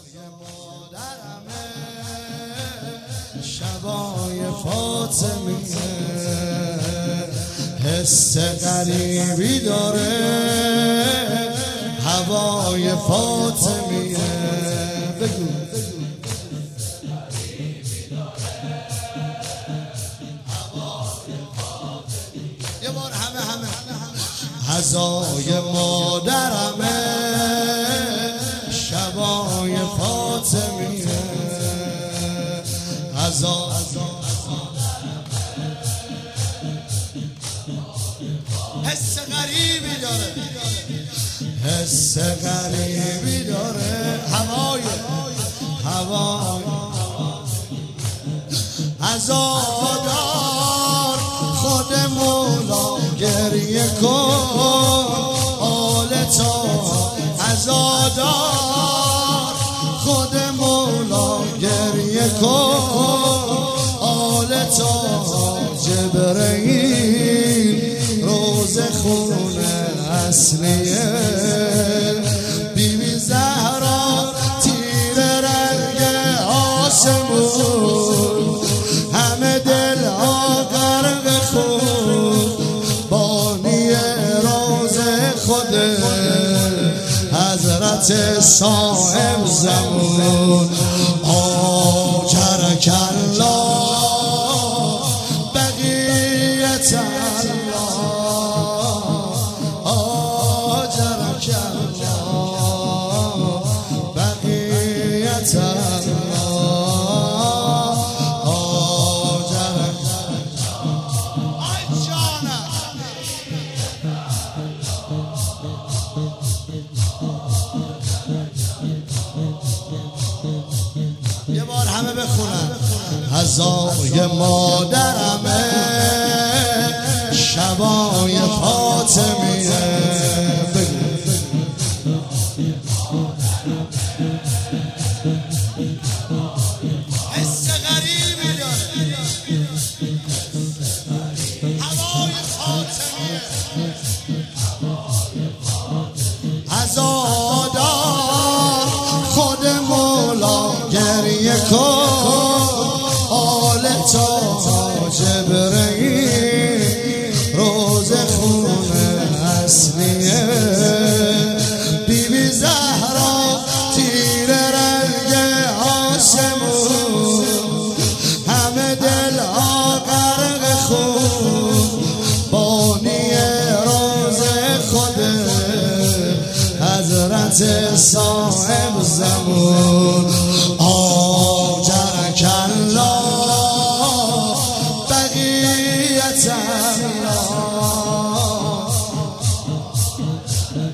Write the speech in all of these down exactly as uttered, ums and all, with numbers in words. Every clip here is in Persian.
مادرمه شبای فاطمیه حس غریبی داره هوای فاطمیه بگو یه بار همه همه هزای مادرمه شبای فاطمیه هزا حس غریبی داره حس غریبی داره هوای هوای عزادار خود مولا گریه کن آل تا عزادار خود مولا گریه کن آل تا جبرئیل روز خون اصلیه بیبی زهرا تیر رنگ آسمون همه دل ها غرق خون بانی راز خود حضرت صاحب زمان آجرک الله بقیت الله آجرک الله بقیت الله آجرک آی جانم یه بار همه بخونن هزای مادرمه شبای فاطمیه بگو حس غریبی داره هوای فاطمیه عزادار خود مولا گریه کن آل تا جبرئیل روز خون اصلیه بیبی زهرا تیر رنگ آسمون همه دل ها غرق خون بانی روز خود حضرت صاحب زمان آجرک الله بقیت الله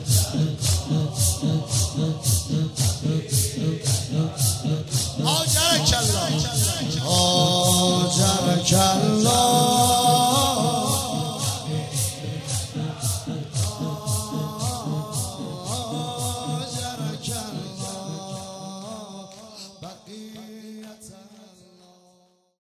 آجرک